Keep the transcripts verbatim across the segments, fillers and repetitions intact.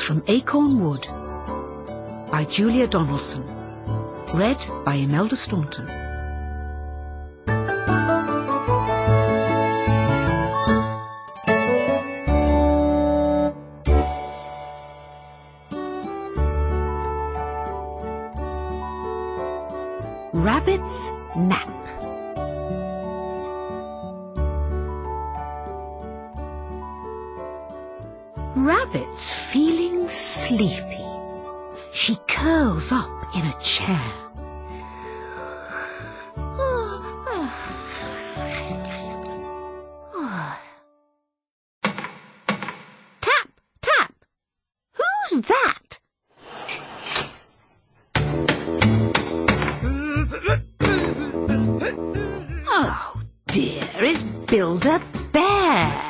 from Acorn Wood by Julia Donaldson. Read by Imelda Staunton. Rabbit's Nap. Rabbit's feeling sleepy. She curls up in a chair. Tap, tap. Who's that? Oh dear, it's Builder Bear.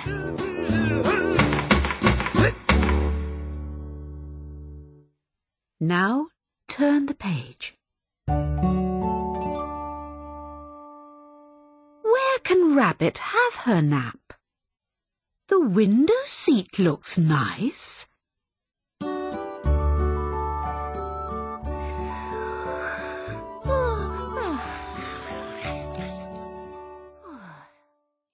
Now turn the page. Where can Rabbit have her nap? The window seat looks nice.